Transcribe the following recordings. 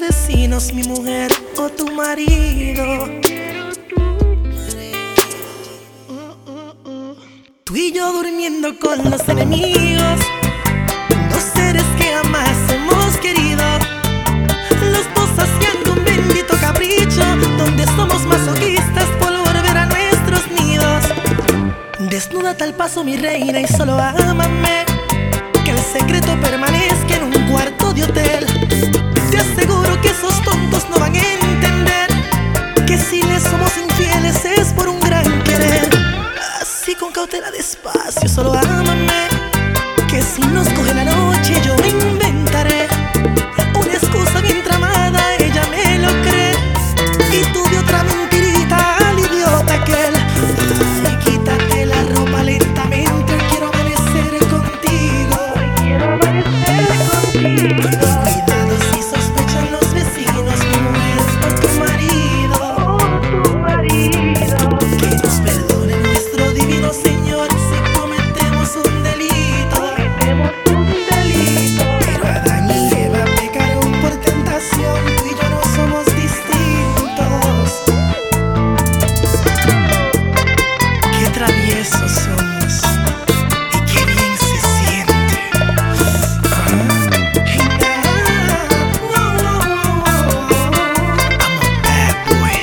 vecinos, mi mujer o tu marido. Tú y yo durmiendo con los enemigos, dos seres que jamás hemos querido, los dos haciendo un bendito capricho, donde somos masoquistas por volver a nuestros nidos. Desnúdate al paso, mi reina, y solo ámame, que el secreto permanezca en un cuarto de hotel. Te aseguro que esos tontos no van a entender que si les somos infieles es por un gran querer. Así con cautela, despacio, solo ámame, que si nos coge la noche yo me inventaré una excusa bien tramada, ella me lo cree, y tú de otra mentirita al idiota aquel. Ay, quítate la ropa lentamente, quiero amanecer contigo. Quiero amanecer contigo. Cuidado si sospechan los vecinos, mi mujer o tu marido. Que nos perdone nuestro divino Señor si cometemos un delito. Pero Adán y Eva pecaron por tentación, tú y yo no somos distintos. Qué traviesos somos y qué bien se siente. Hey, I'm a bad boy.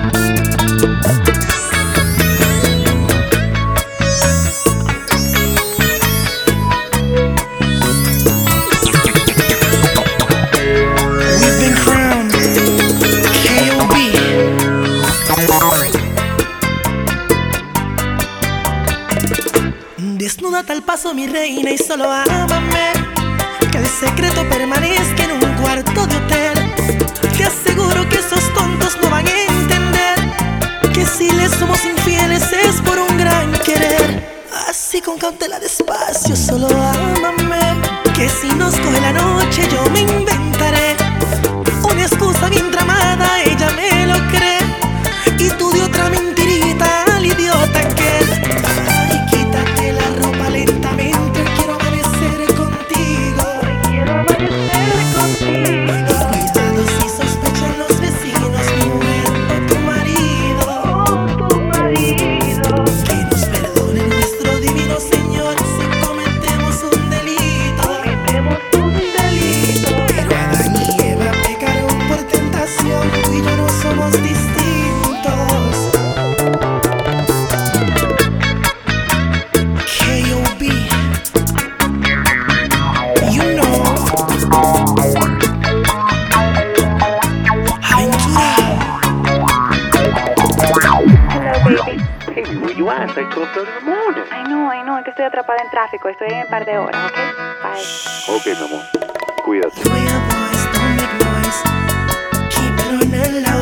We've been crowned K.O.B. Desnúdate al paso, mi reina, y solo ámame, que el secreto permanezca en un cuarto de hotel. Te aseguro que esos tontos no van a entender que si les somos infieles es por un gran querer. Así con cautela, despacio, solo ámame, que si nos coge la noche yo me inventaré una excusa bien tramada, ella me lo cree, y tú de otra mentirita al idiota aquel. Ay, quítate la ropa lentamente, quiero amanecer contigo. Cuidado si sospechan los vecinos, mi mujer o tu marido. Que nos perdone nuestro divino Señor si cometemos un delito. Pero Adán y Eva pecaron por tentación, tú y yo no somos distintos. K.O.B. You know. Aventura. Baby, where you at? It's like 12:30 in the morning. I know, es que estoy atrapada en tráfico. Estoy en un par de horas, ¿ok? Bye. Ok, mi amor. Cuídate. The way our boys don't make noise, keep it on the low.